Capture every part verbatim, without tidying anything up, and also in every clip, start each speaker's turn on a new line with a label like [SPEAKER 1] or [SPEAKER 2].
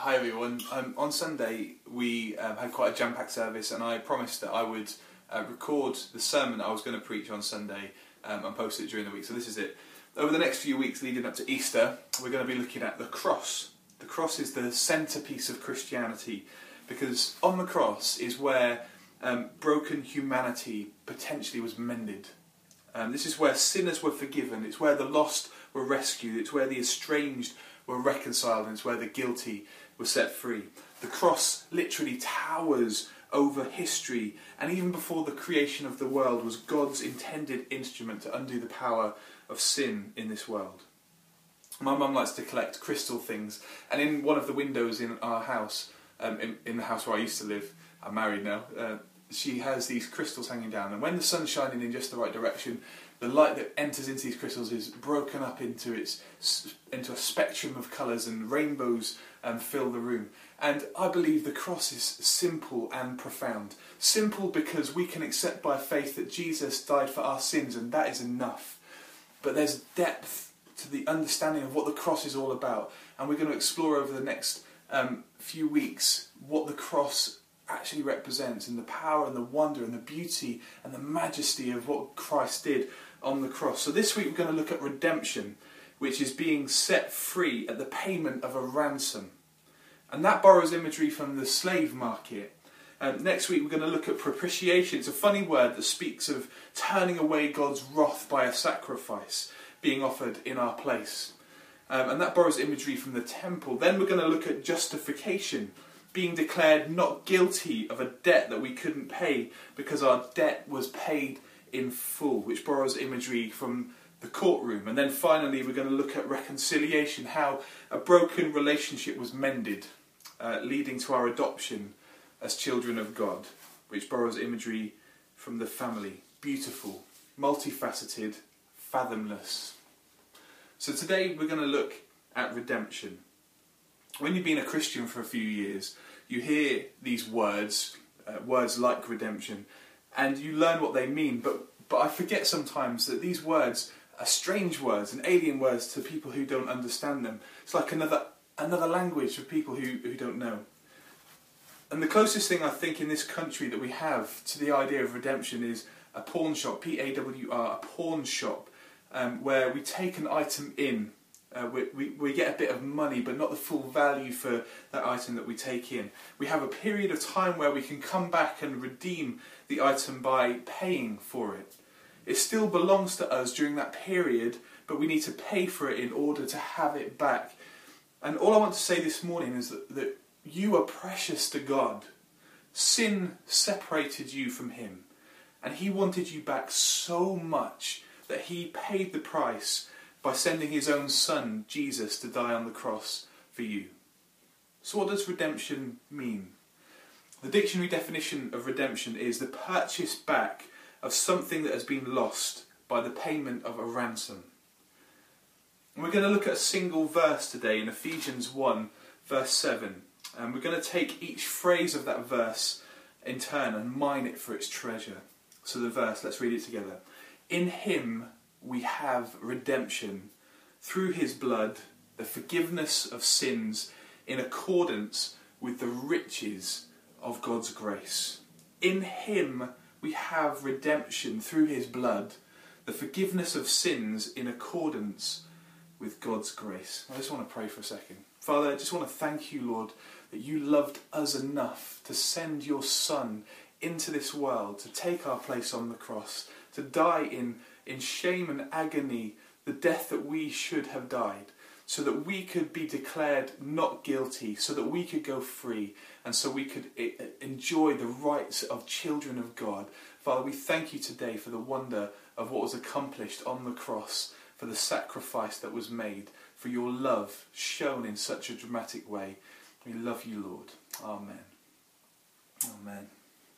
[SPEAKER 1] Hi everyone. Um, on Sunday we um, had quite a jam-packed service, and I promised that I would uh, record the sermon I was going to preach on Sunday um, and post it during the week. So this is it. Over the next few weeks leading up to Easter, we're going to be looking at the cross. The cross is the centrepiece of Christianity, because on the cross is where um, broken humanity potentially was mended. Um, this is where sinners were forgiven. It's where the lost were rescued. It's where the estranged were reconciled, and it's where the guilty were set free. The cross literally towers over history, and even before the creation of the world was God's intended instrument to undo the power of sin in this world. My mum likes to collect crystal things, and in one of the windows in our house, um, in, in the house where I used to live, I'm married now, uh, she has these crystals hanging down, and when the sun's shining in just the right direction, the light that enters into these crystals is broken up into its into a spectrum of colours, and rainbows um, fill the room. And I believe the cross is simple and profound. Simple because we can accept by faith that Jesus died for our sins, and that is enough. But there's depth to the understanding of what the cross is all about, and we're going to explore over the next um, few weeks what the cross actually represents, and the power and the wonder and the beauty and the majesty of what Christ did on the cross. So this week we're going to look at redemption, which is being set free at the payment of a ransom. And that borrows imagery from the slave market. Um, next week we're going to look at propitiation. It's a funny word that speaks of turning away God's wrath by a sacrifice being offered in our place. Um, and that borrows imagery from the temple. Then we're going to look at justification, being declared not guilty of a debt that we couldn't pay because our debt was paid in full, which borrows imagery from the courtroom. And then finally we're going to look at reconciliation, how a broken relationship was mended, uh, leading to our adoption as children of God, which borrows imagery from the family. Beautiful, multifaceted, fathomless. So today we're going to look at redemption. When you've been a Christian for a few years, you hear these words, uh, words like redemption, and you learn what they mean, but, but I forget sometimes that these words are strange words and alien words to people who don't understand them. It's like another another language for people who, who don't know. And the closest thing I think in this country that we have to the idea of redemption is a pawn shop, P A W R, a pawn shop, um, where we take an item in. Uh, we, we, we get a bit of money, but not the full value for that item that we take in. We have a period of time where we can come back and redeem the item by paying for it. It still belongs to us during that period, but we need to pay for it in order to have it back. And all I want to say this morning is that, that you are precious to God. Sin separated you from Him, and He wanted you back so much that He paid the price by sending His own Son, Jesus, to die on the cross for you. So what does redemption mean? The dictionary definition of redemption is the purchase back of something that has been lost by the payment of a ransom. And we're going to look at a single verse today in Ephesians one, verse seven. And we're going to take each phrase of that verse in turn and mine it for its treasure. So the verse, let's read it together. In Him we have redemption through His blood, the forgiveness of sins in accordance with the riches of God's grace. In Him we have redemption through His blood, the forgiveness of sins in accordance with God's grace. I just want to pray for a second. Father, I just want to thank You, Lord, that You loved us enough to send Your Son into this world, to take our place on the cross, to die in in shame and agony, the death that we should have died, so that we could be declared not guilty, so that we could go free, and so we could enjoy the rights of children of God. Father, we thank You today for the wonder of what was accomplished on the cross, for the sacrifice that was made, for Your love shown in such a dramatic way. We love You, Lord. Amen. Amen.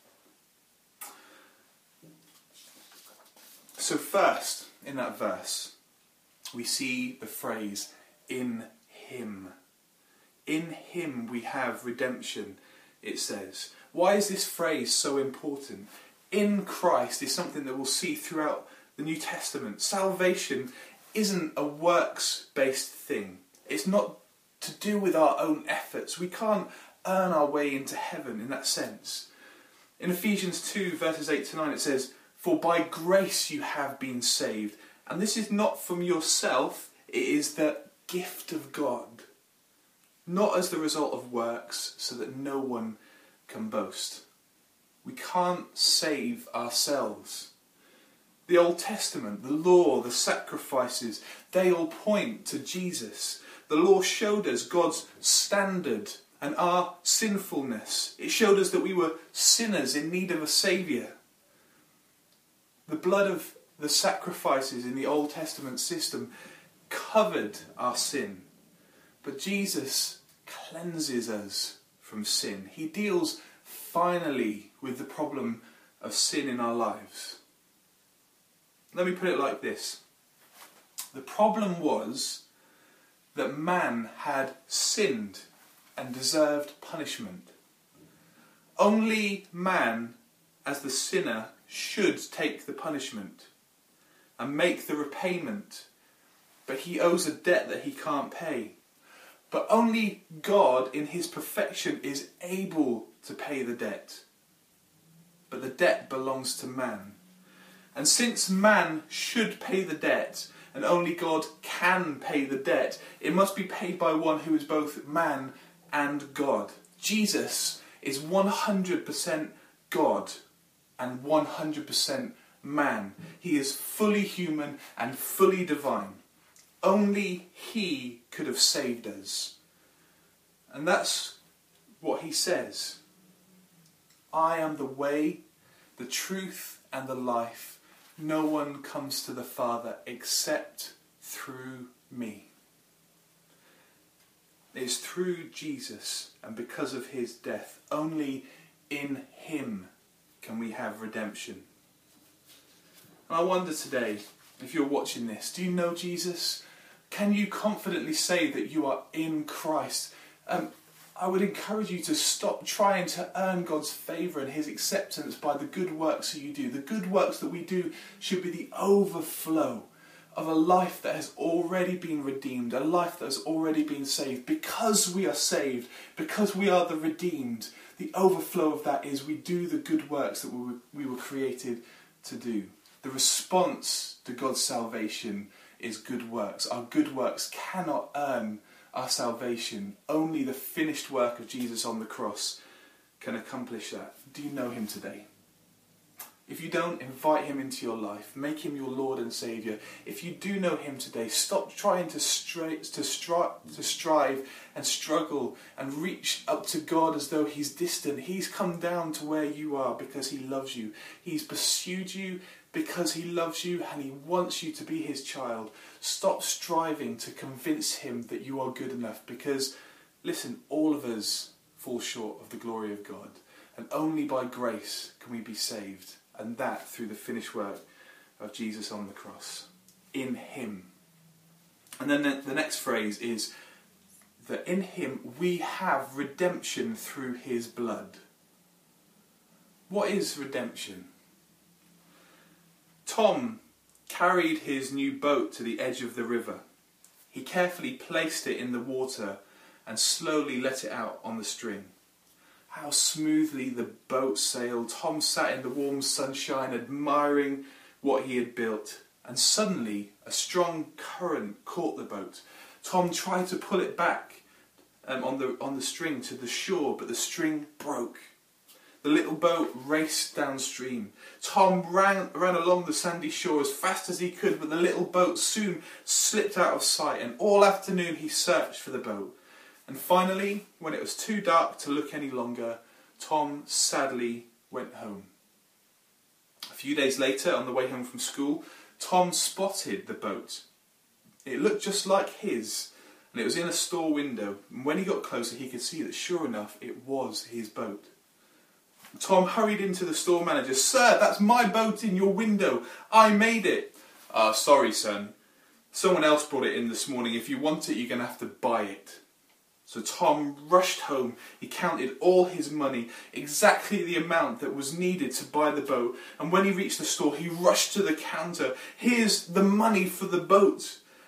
[SPEAKER 1] So first, in that verse, we see the phrase, in Him. In Him we have redemption, it says. Why is this phrase so important? In Christ is something that we'll see throughout the New Testament. Salvation isn't a works-based thing. It's not to to do with our own efforts. We can't earn our way into heaven in that sense. In Ephesians two, verses eight to nine, it says, "For by grace you have been saved, and this is not from yourself, it is the gift of God, not as the result of works, so that no one can boast." We can't save ourselves. The Old Testament, the law, the sacrifices, they all point to Jesus. The law showed us God's standard and our sinfulness. It showed us that we were sinners in need of a saviour. The blood of the sacrifices in the Old Testament system covered our sin. But Jesus cleanses us from sin. He deals finally with the problem of sin in our lives. Let me put it like this. The problem was that man had sinned and deserved punishment. Only man, as the sinner, should take the punishment and make the repayment, but he owes a debt that he can't pay. But only God in his perfection is able to pay the debt. But the debt belongs to man. And since man should pay the debt, and only God can pay the debt, it must be paid by one who is both man and God. Jesus is one hundred percent God and one hundred percent man. He is fully human and fully divine. Only he could have saved us. And that's what he says. "I am the way, the truth, and the life. No one comes to the Father except through me." It is through Jesus and because of his death. Only in him can we have redemption. And I wonder today, if you're watching this, do you know Jesus? Can you confidently say that you are in Christ? Um, I would encourage you to stop trying to earn God's favour and his acceptance by the good works that you do. The good works that we do should be the overflow of a life that has already been redeemed, a life that has already been saved. Because we are saved, because we are the redeemed, the overflow of that is we do the good works that we were, we were created to do. The response to God's salvation is good works. Our good works cannot earn our salvation. Only the finished work of Jesus on the cross can accomplish that. Do you know him today? If you don't, invite him into your life. Make him your Lord and Saviour. If you do know him today, stop trying to, stri- to, stri- to strive and struggle and reach up to God as though he's distant. He's come down to where you are because he loves you. He's pursued you because he loves you and he wants you to be his child. Stop striving to convince him that you are good enough, because, listen, all of us fall short of the glory of God, and only by grace can we be saved, and that through the finished work of Jesus on the cross. In him. And then the, the next phrase is that in him we have redemption through his blood. What is redemption? Tom carried his new boat to the edge of the river. He carefully placed it in the water and slowly let it out on the string. How smoothly the boat sailed. Tom sat in the warm sunshine admiring what he had built, and suddenly a strong current caught the boat. Tom tried to pull it back um, on the on the string to the shore, but the string broke. The little boat raced downstream. Tom ran, ran along the sandy shore as fast as he could, but the little boat soon slipped out of sight, and all afternoon he searched for the boat. And finally, when it was too dark to look any longer, Tom sadly went home. A few days later, on the way home from school, Tom spotted the boat. It looked just like his, and it was in a store window. And when he got closer, he could see that sure enough, it was his boat. Tom hurried into the store manager. "Sir, that's my boat in your window. I made it." "Ah, sorry, son. Someone else brought it in this morning. If you want it, you're going to have to buy it." So Tom rushed home. He counted all his money, exactly the amount that was needed to buy the boat. And when he reached the store, he rushed to the counter. "Here's the money for the boat."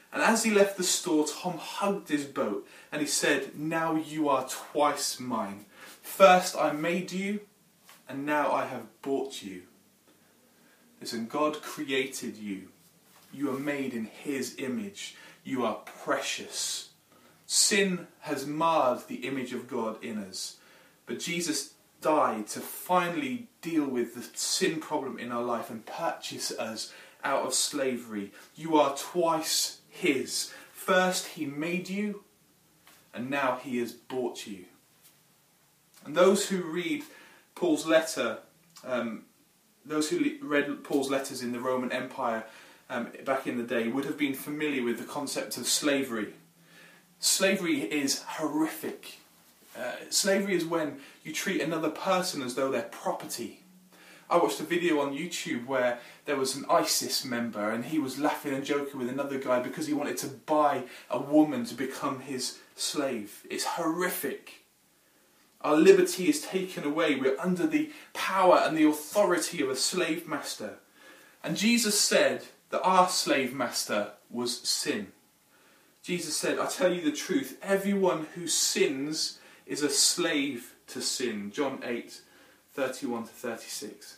[SPEAKER 1] And as he left the store, Tom hugged his boat and he said, "Now you are twice mine. First I made you, and now I have bought you." Listen, God created you. You are made in his image. You are precious. Sin has marred the image of God in us. But Jesus died to finally deal with the sin problem in our life and purchase us out of slavery. You are twice his. First he made you, and now he has bought you. And those who read Paul's letter, um, those who read Paul's letters in the Roman Empire um, back in the day would have been familiar with the concept of slavery. Slavery is horrific. Uh, slavery is when you treat another person as though they're property. I watched a video on YouTube where there was an ISIS member and he was laughing and joking with another guy because he wanted to buy a woman to become his slave. It's horrific. Our liberty is taken away. We're under the power and the authority of a slave master. And Jesus said that our slave master was sin. Jesus said, "I tell you the truth, everyone who sins is a slave to sin." John eight, thirty-one to thirty-six.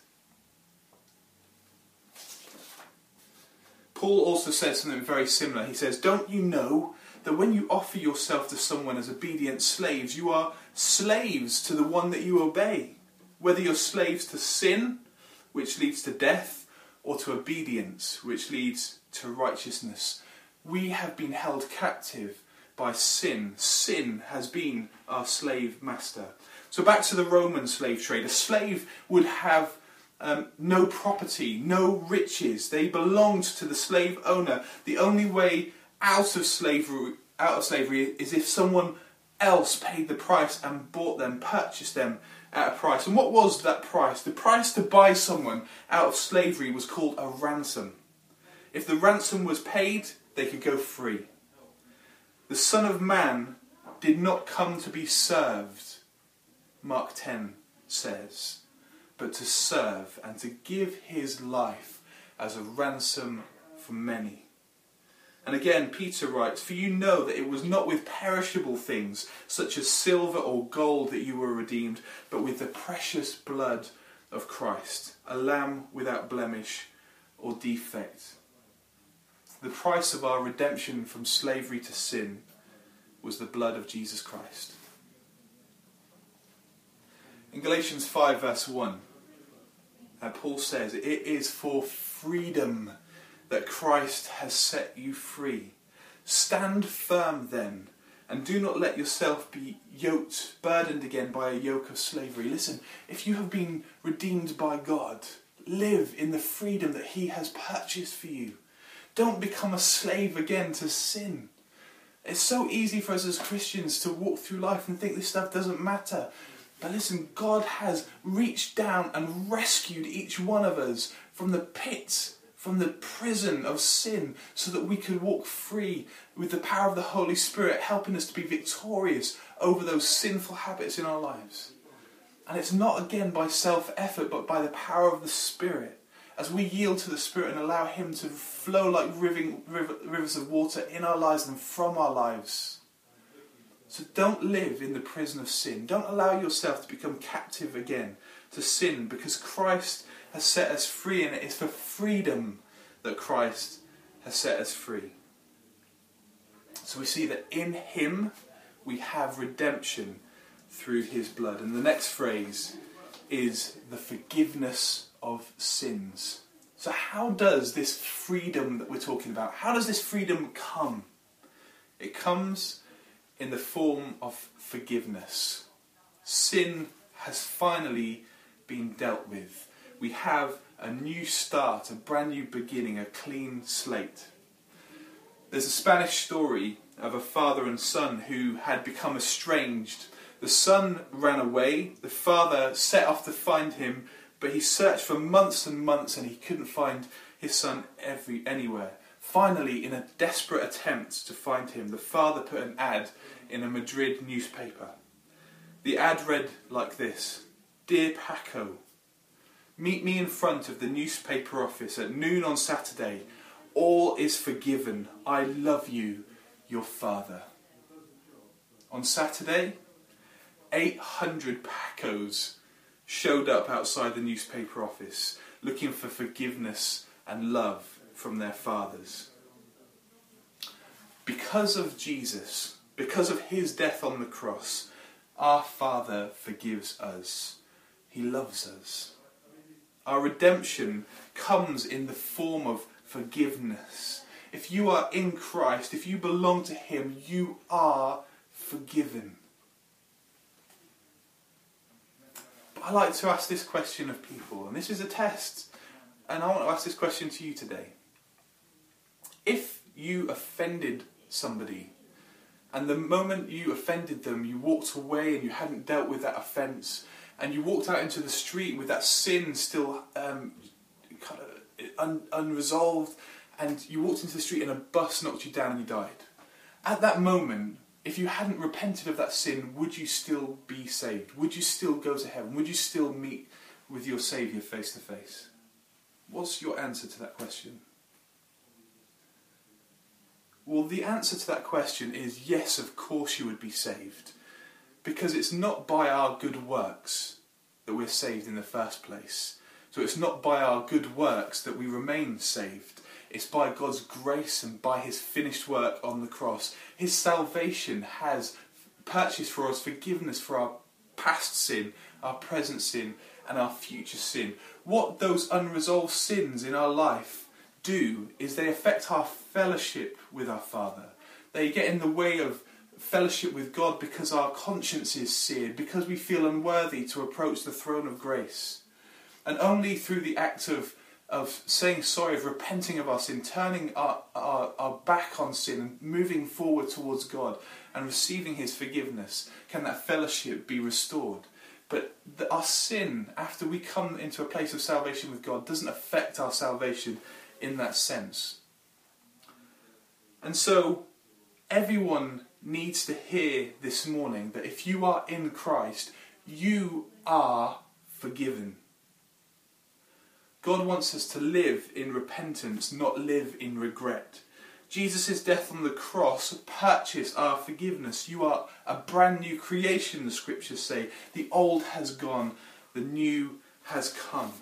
[SPEAKER 1] Paul also says something very similar. He says, "Don't you know that when you offer yourself to someone as obedient slaves, you are slaves to the one that you obey, whether you're slaves to sin, which leads to death, or to obedience, which leads to righteousness." We have been held captive by sin. Sin has been our slave master. So back to the Roman slave trade. A slave would have um, no property, no riches. They belonged to the slave owner. The only way out of slavery, out of slavery is if someone else paid the price and bought them, purchased them at a price. And what was that price? The price to buy someone out of slavery was called a ransom. If the ransom was paid, they could go free. The Son of Man did not come to be served, Mark ten says, but to serve and to give his life as a ransom for many. And again, Peter writes, "For you know that it was not with perishable things, such as silver or gold, that you were redeemed, but with the precious blood of Christ, a lamb without blemish or defect." The price of our redemption from slavery to sin was the blood of Jesus Christ. In Galatians five verse one, uh, Paul says, "It is for freedom that Christ has set you free. Stand firm then, and do not let yourself be yoked, burdened again by a yoke of slavery." Listen, if you have been redeemed by God, live in the freedom that he has purchased for you. Don't become a slave again to sin. It's so easy for us as Christians to walk through life and think this stuff doesn't matter. But listen, God has reached down and rescued each one of us from the pit, from the prison of sin, so that we could walk free with the power of the Holy Spirit, helping us to be victorious over those sinful habits in our lives. And it's not again by self-effort, but by the power of the Spirit. As we yield to the Spirit and allow him to flow like riving, river, rivers of water in our lives and from our lives. So don't live in the prison of sin. Don't allow yourself to become captive again to sin, because Christ has set us free, and it is for freedom that Christ has set us free. So we see that in him we have redemption through his blood. And the next phrase is the forgiveness of sins. So how does this freedom that we're talking about, how does this freedom come? It comes in the form of forgiveness. Sin has finally been dealt with. We have a new start, a brand new beginning, a clean slate. There's a Spanish story of a father and son who had become estranged. The son ran away, the father set off to find him, but he searched for months and months and he couldn't find his son every, anywhere. Finally, in a desperate attempt to find him, the father put an ad in a Madrid newspaper. The ad read like this: "Dear Paco, meet me in front of the newspaper office at noon on Saturday. All is forgiven. I love you, your Father. On Saturday, eight hundred Pacos showed up outside the newspaper office looking for forgiveness and love from their fathers. Because of Jesus, because of his death on the cross, our Father forgives us. He loves us. Our redemption comes in the form of forgiveness. If you are in Christ, if you belong to him, you are forgiven. But I like to ask this question of people, and this is a test, and I want to ask this question to you today. If you offended somebody, and the moment you offended them, you walked away and you hadn't dealt with that offence, and you walked out into the street with that sin still um, kind of un- unresolved, and you walked into the street and a bus knocked you down and you died. At that moment, if you hadn't repented of that sin, would you still be saved? Would you still go to heaven? Would you still meet with your Saviour face to face? What's your answer to that question? Well, the answer to that question is yes, of course you would be saved. Because it's not by our good works that we're saved in the first place. So it's not by our good works that we remain saved. It's by God's grace and by his finished work on the cross. His salvation has purchased for us forgiveness for our past sin, our present sin, and our future sin. What those unresolved sins in our life do is they affect our fellowship with our Father. They get in the way of fellowship with God because our conscience is seared, because we feel unworthy to approach the throne of grace. And only through the act of, of saying sorry, of repenting of our sin, turning our, our, our back on sin and moving forward towards God and receiving his forgiveness, can that fellowship be restored. But the, our sin, after we come into a place of salvation with God, doesn't affect our salvation in that sense. And so everyone needs to hear this morning that if you are in Christ, you are forgiven. God wants us to live in repentance, not live in regret. Jesus' death on the cross purchased our forgiveness. You are a brand new creation, the scriptures say. The old has gone, the new has come.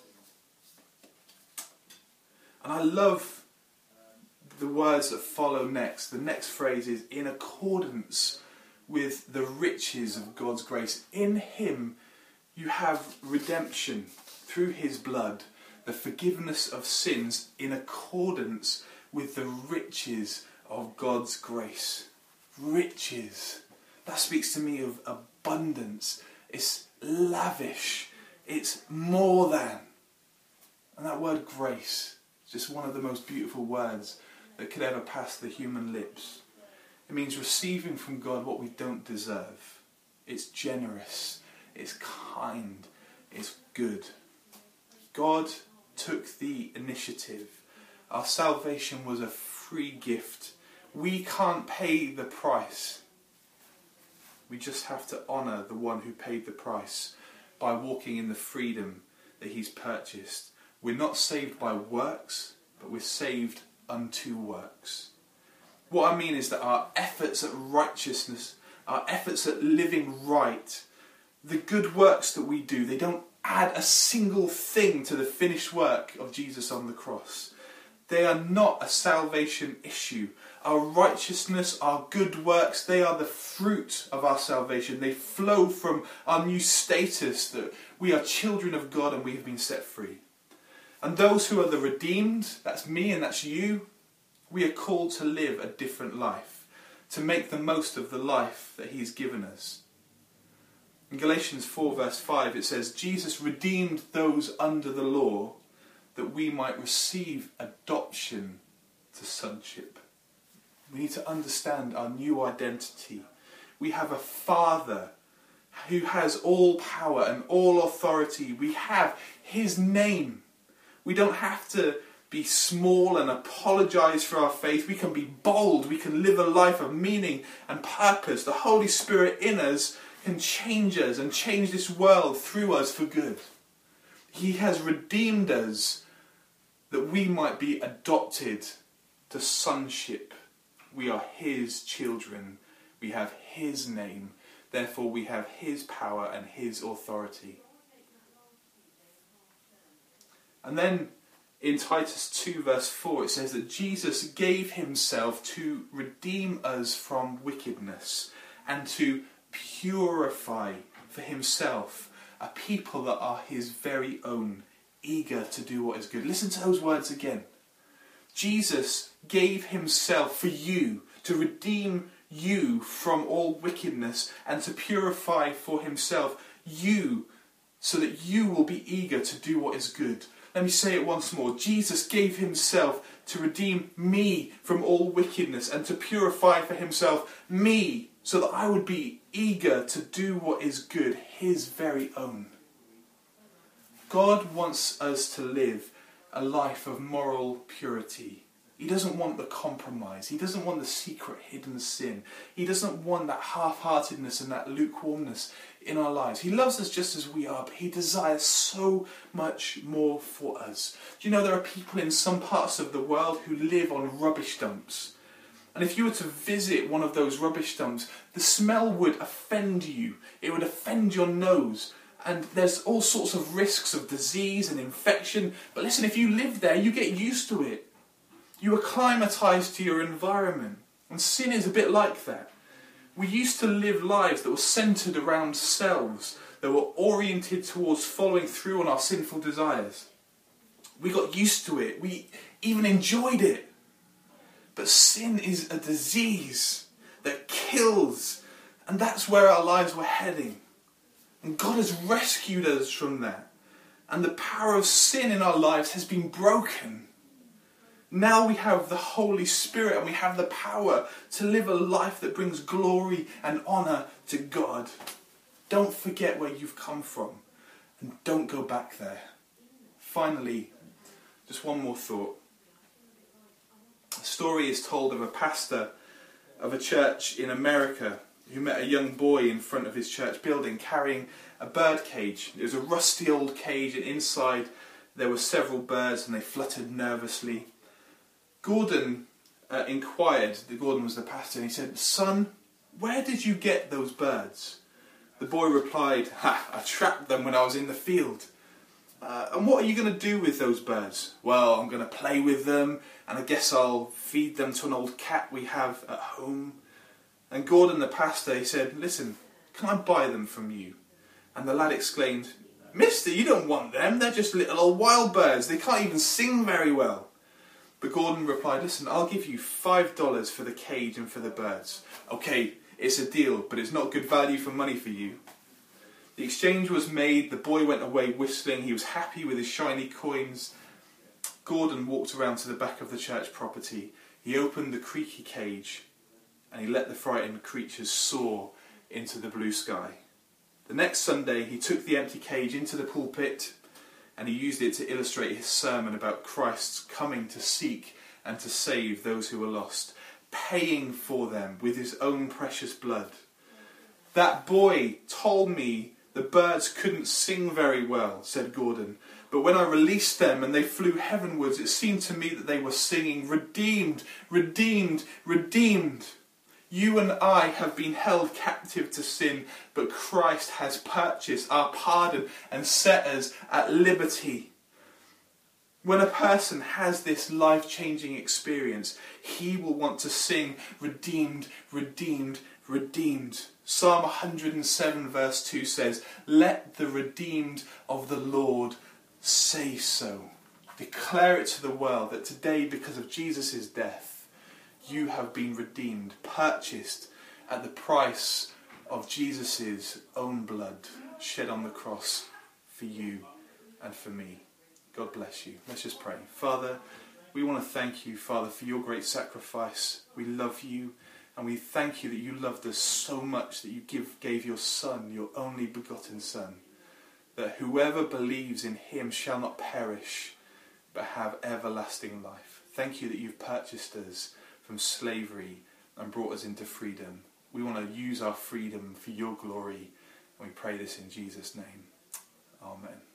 [SPEAKER 1] And I love the words that follow next. The next phrase is, in accordance with the riches of God's grace. In him you have redemption through his blood, the forgiveness of sins in accordance with the riches of God's grace. Riches. That speaks to me of abundance. It's lavish. It's more than. And that word grace is just one of the most beautiful words that could ever pass the human lips. It means receiving from God what we don't deserve. It's generous. It's kind. It's good. God took the initiative. Our salvation was a free gift. We can't pay the price. We just have to honour the one who paid the price by walking in the freedom that he's purchased. We're not saved by works, but we're saved unto works. What I mean is that our efforts at righteousness, our efforts at living right, the good works that we do, they don't add a single thing to the finished work of Jesus on the cross. They are not a salvation issue. Our righteousness, our good works, they are the fruit of our salvation. They flow from our new status that we are children of God and we have been set free. And those who are the redeemed, that's me and that's you, we are called to live a different life, to make the most of the life that he's given us. In Galatians four verse five it says, Jesus redeemed those under the law that we might receive adoption to sonship. We need to understand our new identity. We have a Father who has all power and all authority. We have his name. We don't have to be small and apologise for our faith. We can be bold. We can live a life of meaning and purpose. The Holy Spirit in us can change us and change this world through us for good. He has redeemed us. that we might be adopted to sonship. We are his children. We have his name. Therefore we have his power and his authority. And then in Titus two verse four it says that Jesus gave himself to redeem us from wickedness and to purify for himself a people that are his very own, eager to do what is good. Listen to those words again. Jesus gave himself for you to redeem you from all wickedness and to purify for himself you so that you will be eager to do what is good. Let me say it once more. Jesus gave himself to redeem me from all wickedness and to purify for himself me so that I would be eager to do what is good, his very own. God wants us to live a life of moral purity. He doesn't want the compromise. He doesn't want the secret hidden sin. He doesn't want that half-heartedness and that lukewarmness in our lives. He loves us just as we are, but he desires so much more for us. Do you know there are people in some parts of the world who live on rubbish dumps? And if you were to visit one of those rubbish dumps, the smell would offend you. It would offend your nose. And there's all sorts of risks of disease and infection. But listen, if you live there, you get used to it. You acclimatise to your environment. And sin is a bit like that. We used to live lives that were centred around selves, that were oriented towards following through on our sinful desires. We got used to it. We even enjoyed it. But sin is a disease that kills. And that's where our lives were heading. And God has rescued us from that. And the power of sin in our lives has been broken. Now we have the Holy Spirit and we have the power to live a life that brings glory and honour to God. Don't forget where you've come from. And don't go back there. Finally, just one more thought. A story is told of a pastor of a church in America who met a young boy in front of his church building carrying a bird cage. It was a rusty old cage and inside there were several birds and they fluttered nervously. Gordon uh, inquired, Gordon was the pastor, and he said, "Son, where did you get those birds?" The boy replied, "Ha, I trapped them when I was in the field." Uh, and what are you going to do with those birds? "Well, I'm going to play with them, and I guess I'll feed them to an old cat we have at home." And Gordon, the pastor, he said, "Listen, can I buy them from you?" And the lad exclaimed, "Mister, you don't want them. They're just little old wild birds. They can't even sing very well." But Gordon replied, "Listen, I'll give you five dollars for the cage and for the birds." "Okay, it's a deal, but it's not good value for money for you." The exchange was made. The boy went away whistling. He was happy with his shiny coins. Gordon walked around to the back of the church property. He opened the creaky cage and he let the frightened creatures soar into the blue sky. The next Sunday he took the empty cage into the pulpit and he used it to illustrate his sermon about Christ's coming to seek and to save those who were lost, paying for them with his own precious blood. "That boy told me the birds couldn't sing very well," said Gordon, "but when I released them and they flew heavenwards, it seemed to me that they were singing, 'Redeemed, redeemed, redeemed.' You and I have been held captive to sin, but Christ has purchased our pardon and set us at liberty." When a person has this life-changing experience, he will want to sing, "Redeemed, redeemed, redeemed." Psalm one hundred seven verse two says, "Let the redeemed of the Lord say so." Declare it to the world that today, because of Jesus' death, you have been redeemed, purchased at the price of Jesus' own blood shed on the cross for you and for me. God bless you. Let's just pray. Father, we want to thank you, Father, for your great sacrifice. We love you. And we thank you that you loved us so much that you give, gave your Son, your only begotten Son, that whoever believes in him shall not perish, but have everlasting life. Thank you that you've purchased us from slavery and brought us into freedom. We want to use our freedom for your glory, and we pray this in Jesus' name. Amen.